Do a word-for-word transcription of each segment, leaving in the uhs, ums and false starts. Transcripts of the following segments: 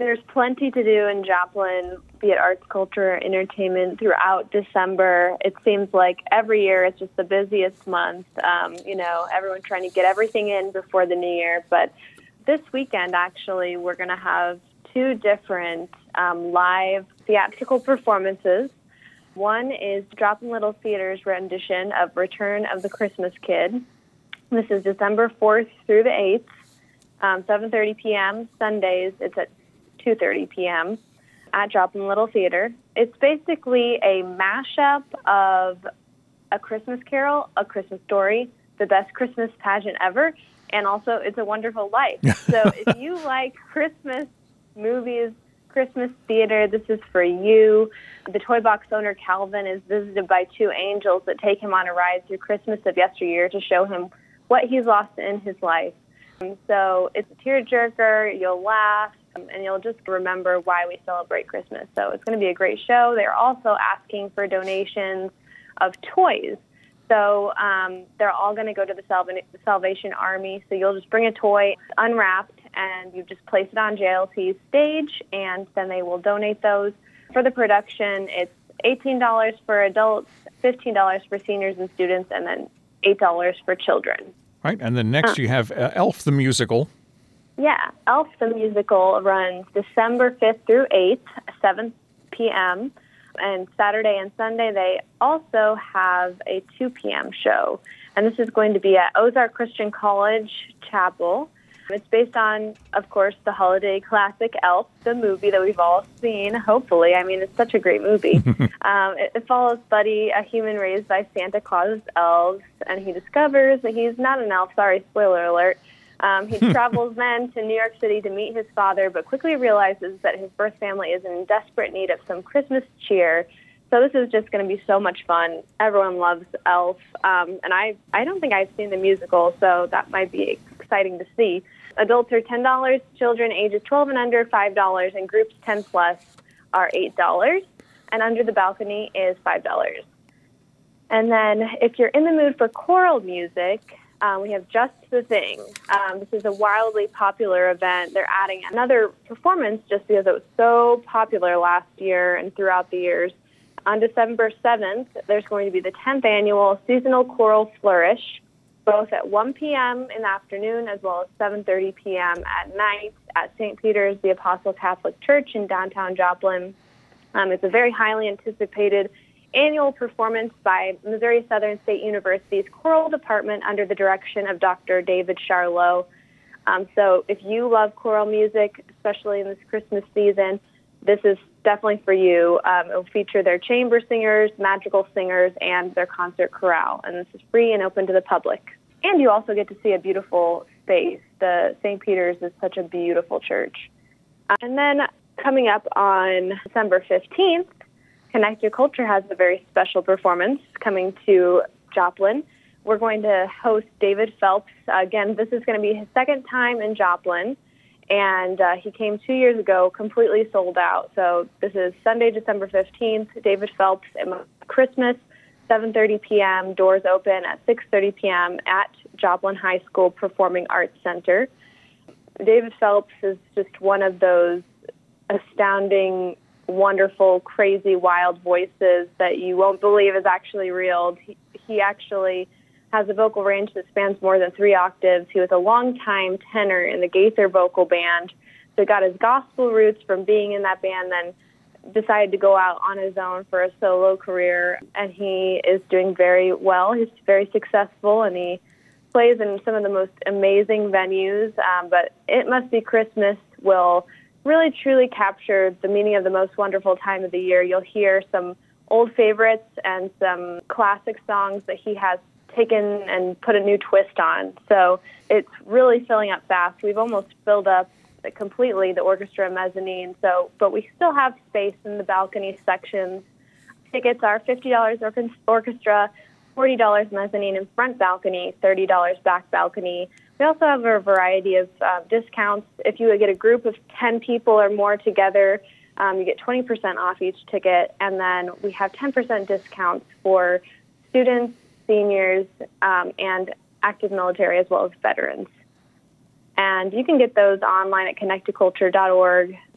There's plenty to do in Joplin, be it arts, culture, entertainment, throughout December. It seems like every year it's just the busiest month. Um, you know, everyone trying to get everything in before the new year. But this weekend, actually, we're going to have two different um, live theatrical performances. One is Joplin Little Theater's rendition of Return of the Christmas Kid. This is December fourth through the eighth, um, seven thirty p.m. Sundays, it's at two thirty p.m. at Joplin Little Theater. It's basically a mashup of A Christmas Carol, A Christmas Story, The Best Christmas Pageant Ever, and also It's a Wonderful Life. So if you like Christmas movies, Christmas theater, this is for you. The toy box owner, Calvin, is visited by two angels that take him on a ride through Christmas of yesteryear to show him what he's lost in his life. And so it's a tearjerker, you'll laugh, and you'll just remember why we celebrate Christmas. So it's going to be a great show. They're also asking for donations of toys. So um, they're all going to go to the Salva- Salvation Army. So you'll just bring a toy unwrapped, and you just place it on J L T's stage, and then they will donate those. For the production, it's eighteen dollars for adults, fifteen dollars for seniors and students, and then eight dollars for children. Right, and then next uh, you have uh, Elf the Musical. Yeah, Elf the Musical runs December fifth through eighth, seven p.m., and Saturday and Sunday they also have a two p.m. show. And this is going to be at Ozark Christian College Chapel. It's based on, of course, the holiday classic Elf, the movie that we've all seen, hopefully. I mean, it's such a great movie. um, it, it follows Buddy, a human raised by Santa Claus's elves, and he discovers that he's not an elf. Sorry, spoiler alert. Um, he travels then to New York City to meet his father, but quickly realizes that his birth family is in desperate need of some Christmas cheer. So this is just going to be so much fun. Everyone loves Elf, um, and I, I don't think I've seen the musical, so that might be exciting to see. Adults are ten dollars, children ages twelve and under, five dollars, and groups ten plus are eight dollars, and Under the Balcony is five dollars. And then if you're in the mood for choral music, Um, we have Just the Thing. Um, this is a wildly popular event. They're adding another performance just because it was so popular last year and throughout the years. On December seventh, there's going to be the tenth annual Seasonal Choral Flourish, both at one p.m. in the afternoon as well as seven thirty p.m. at night at Saint Peter's, the Apostle Catholic Church in downtown Joplin. Um, it's a very highly anticipated annual performance by Missouri Southern State University's choral department under the direction of Doctor David Charlot. Um, so if you love choral music, especially in this Christmas season, this is definitely for you. Um, it will feature their chamber singers, magical singers, and their concert chorale. And this is free and open to the public. And you also get to see a beautiful space. The Saint Peter's is such a beautiful church. And then coming up on December fifteenth, Connect Your Culture has a very special performance coming to Joplin. We're going to host David Phelps. Again, this is going to be his second time in Joplin, and uh, he came two years ago, completely sold out. So this is Sunday, December fifteenth, David Phelps at Christmas, seven thirty p.m., doors open at six thirty p.m. at Joplin High School Performing Arts Center. David Phelps is just one of those astounding, wonderful, crazy, wild voices that you won't believe is actually real. He, he actually has a vocal range that spans more than three octaves. He was a longtime tenor in the Gaither Vocal Band, so he got his gospel roots from being in that band, then decided to go out on his own for a solo career, and he is doing very well. He's very successful, and he plays in some of the most amazing venues, um, but It Must Be Christmas will really truly capture the meaning of the most wonderful time of the year. You'll hear some old favorites and some classic songs that he has taken and put a new twist on. So it's really filling up fast. We've almost filled up completely the orchestra and mezzanine, so but we still have space in the balcony sections. Tickets are fifty dollars orchestra, forty dollars mezzanine and front balcony, thirty dollars back balcony. We also have a variety of uh, discounts. If you get a group of ten people or more together, um, you get twenty percent off each ticket. And then we have ten percent discounts for students, seniors, um, and active military, as well as veterans. And you can get those online at connect to culture dot org.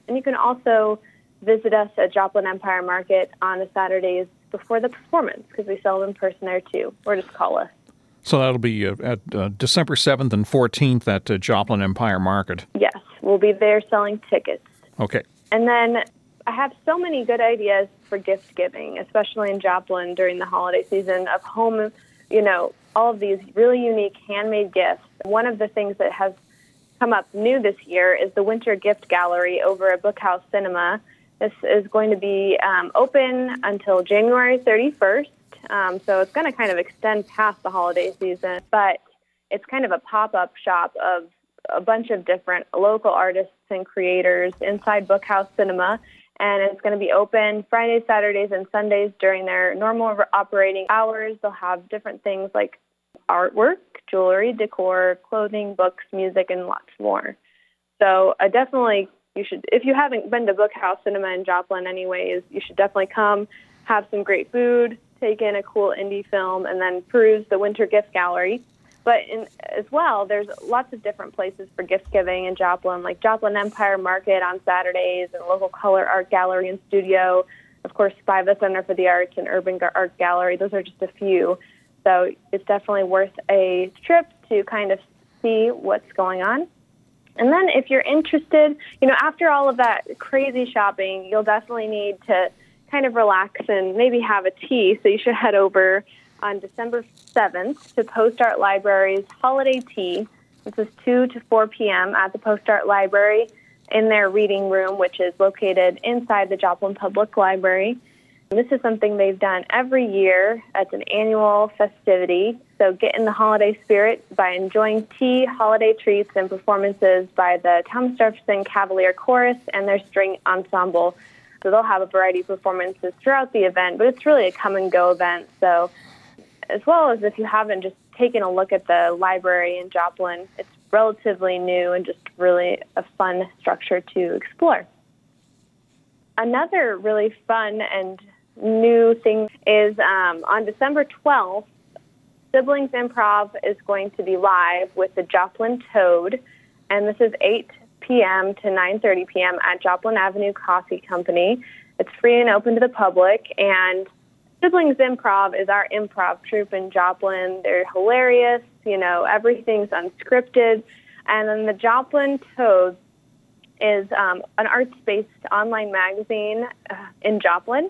And you can also visit us at Joplin Empire Market on the Saturdays before the performance, because we sell them in person there too, or just call us. So that'll be uh, at uh, December seventh and fourteenth at uh, Joplin Empire Market. Yes, we'll be there selling tickets. Okay. And then I have so many good ideas for gift giving, especially in Joplin during the holiday season, of home, you know, all of these really unique handmade gifts. One of the things that has come up new this year is the Winter Gift Gallery over at Bookhouse Cinema. This is going to be um, open until January thirty-first, um, so it's going to kind of extend past the holiday season, but it's kind of a pop-up shop of a bunch of different local artists and creators inside Bookhouse Cinema, and it's going to be open Fridays, Saturdays, and Sundays during their normal operating hours. They'll have different things like artwork, jewelry, decor, clothing, books, music, and lots more. So I definitely, you should, if you haven't been to Bookhouse Cinema in Joplin anyways, you should definitely come, have some great food, take in a cool indie film, and then peruse the Winter Gift Gallery. But in, as well, there's lots of different places for gift giving in Joplin, like Joplin Empire Market on Saturdays and local color art gallery and studio. Of course, Spiva Center for the Arts and Urban Art Gallery. Those are just a few. So it's definitely worth a trip to kind of see what's going on. And then if you're interested, you know, after all of that crazy shopping, you'll definitely need to kind of relax and maybe have a tea. So you should head over on December seventh to Post Art Library's Holiday Tea. This is two to four p.m. at the Post Art Library in their reading room, which is located inside the Joplin Public Library. And this is something they've done every year. It's an annual festivity. So get in the holiday spirit by enjoying tea, holiday treats, and performances by the Thomas Jefferson Cavalier Chorus and their string ensemble. So they'll have a variety of performances throughout the event, but it's really a come-and-go event. So as well as if you haven't just taken a look at the library in Joplin, it's relatively new and just really a fun structure to explore. Another really fun and new thing is um, on December twelfth, Siblings Improv is going to be live with the Joplin Toad, and this is eight p.m. to nine thirty p.m. at Joplin Avenue Coffee Company. It's free and open to the public, and Siblings Improv is our improv troupe in Joplin. They're hilarious, you know, everything's unscripted. And then the Joplin Toad is um, an arts-based online magazine uh, in Joplin.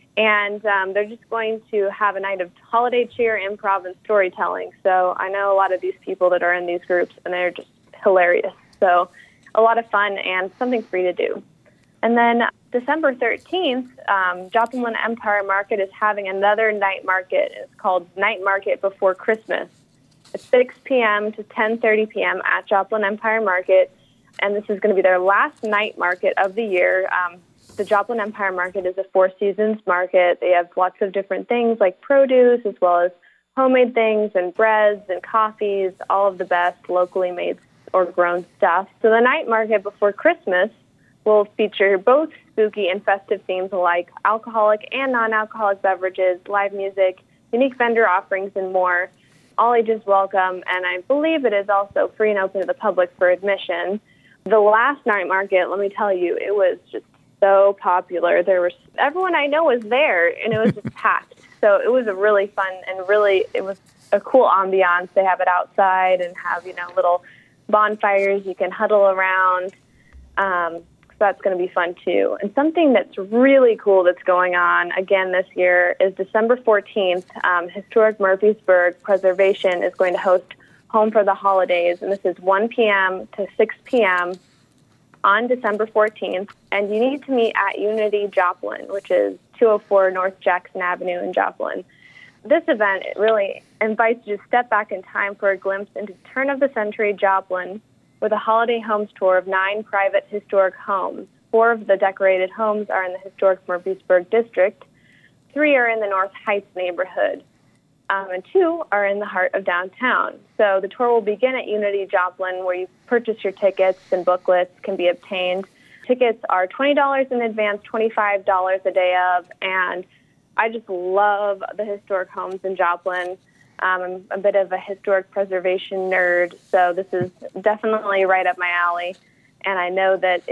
And um, they're just going to have a night of holiday cheer, improv, and storytelling. So I know a lot of these people that are in these groups, and they're just hilarious. So a lot of fun and something free to do. And then December thirteenth, um, Joplin Empire Market is having another night market. It's called Night Market Before Christmas. It's six p.m. to ten thirty p.m. at Joplin Empire Market, and this is going to be their last night market of the year. Um, the Joplin Empire Market is a Four Seasons market. They have lots of different things like produce as well as homemade things and breads and coffees, all of the best locally made or grown stuff. So the night market before Christmas will feature both spooky and festive themes alike, alcoholic and non-alcoholic beverages, live music, unique vendor offerings, and more. All ages welcome, and I believe it is also free and open to the public for admission. The last night market, let me tell you, it was just so popular. There was everyone I know was there, and it was just packed. So it was a really fun and really, it was a cool ambiance. They have it outside and have, you know, little bonfires you can huddle around. Um, so that's going to be fun too. And something that's really cool that's going on again this year is December fourteenth. Um, Historic Murfreesburg Preservation is going to host Home for the Holidays, and this is one p.m. to six p.m. on December fourteenth. And you need to meet at Unity Joplin, which is two oh four North Jackson Avenue in Joplin. This event really invites you to step back in time for a glimpse into turn-of-the-century Joplin with a holiday homes tour of nine private historic homes. Four of the decorated homes are in the historic Murfreesburg district. Three are in the North Heights neighborhood, um, and two are in the heart of downtown. So the tour will begin at Unity Joplin, where you purchase your tickets and booklets can be obtained. Tickets are twenty dollars in advance, twenty-five dollars a day of, and I just love the historic homes in Joplin. Um, I'm a bit of a historic preservation nerd, so this is definitely right up my alley. And I know that it's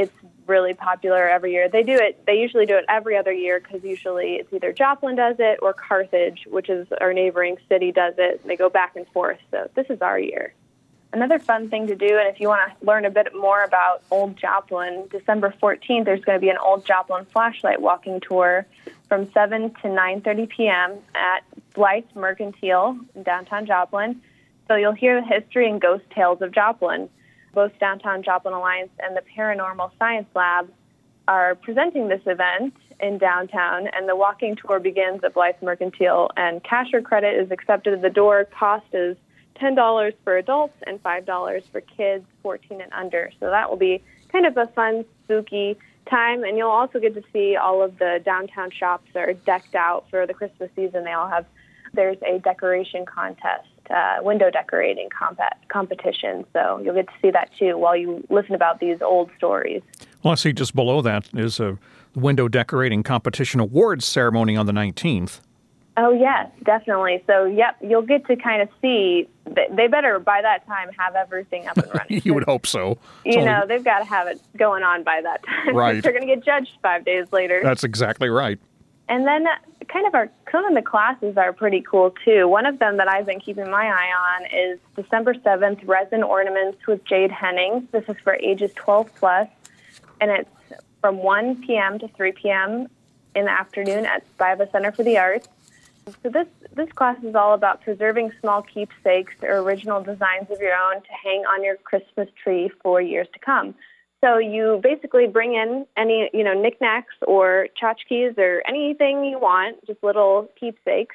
really popular every year. They do it. They usually do it every other year because usually it's either Joplin does it or Carthage, which is our neighboring city, does it. They go back and forth. So this is our year. Another fun thing to do, and if you want to learn a bit more about Old Joplin, December fourteenth, there's going to be an Old Joplin flashlight walking tour from seven to nine thirty p.m. at Blythe Mercantile in downtown Joplin. So you'll hear the history and ghost tales of Joplin. Both Downtown Joplin Alliance and the Paranormal Science Lab are presenting this event in downtown, and the walking tour begins at Blythe Mercantile, and cash or credit is accepted at the door. Cost is ten dollars for adults and five dollars for kids fourteen and under. So that will be kind of a fun, spooky time, and you'll also get to see all of the downtown shops that are decked out for the Christmas season. They all have, there's a decoration contest, uh, window decorating comp- competition, so you'll get to see that too while you listen about these old stories. Well, I see just below that is a window decorating competition awards ceremony on the nineteenth. Oh, yes, definitely. So, yep, you'll get to kind of see, they better by that time have everything up and running. You would hope so. It's you only... know, they've got to have it going on by that time. Right. They're going to get judged five days later. That's exactly right. And then kind of our, some of the classes are pretty cool, too. One of them that I've been keeping my eye on is December seventh, Resin Ornaments with Jade Henning. This is for ages twelve plus, and it's from one p.m. to three p.m. in the afternoon at Spiva Center for the Arts. So this, this class is all about preserving small keepsakes or original designs of your own to hang on your Christmas tree for years to come. So you basically bring in any, you know, knickknacks or tchotchkes or anything you want, just little keepsakes,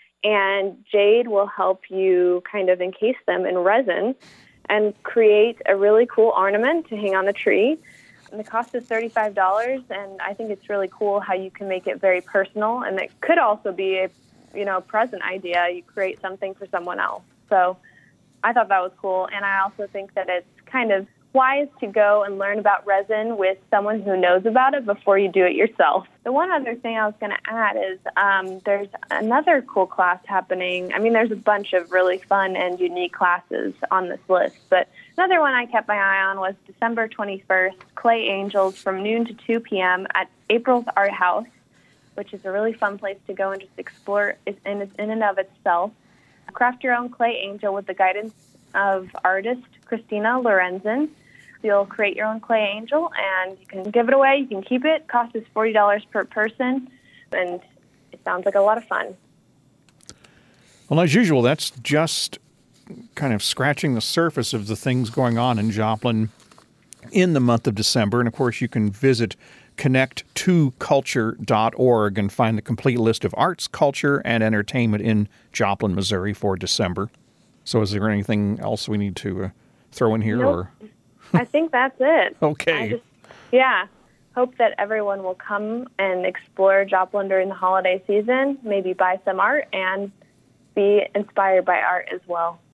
and Jade will help you kind of encase them in resin and create a really cool ornament to hang on the tree. And the cost is thirty-five dollars, and I think it's really cool how you can make it very personal, and it could also be a you know, present idea. You create something for someone else. So I thought that was cool. And I also think that it's kind of wise to go and learn about resin with someone who knows about it before you do it yourself. The one other thing I was going to add is um, there's another cool class happening. I mean, there's a bunch of really fun and unique classes on this list, but another one I kept my eye on was December twenty-first, Clay Angels from noon to two p.m. at April's Art House, which is a really fun place to go and just explore in, in and of itself. Craft your own clay angel with the guidance of artist Christina Lorenzen. You'll create your own clay angel, and you can give it away. You can keep it. Cost is forty dollars per person, and it sounds like a lot of fun. Well, as usual, that's just kind of scratching the surface of the things going on in Joplin in the month of December. And, of course, you can visit connect to culture dot org and find the complete list of arts, culture, and entertainment in Joplin, Missouri for December. So is there anything else we need to uh, throw in here? Nope. Or I think that's it. Okay. I just, yeah. Hope that everyone will come and explore Joplin during the holiday season, maybe buy some art and be inspired by art as well.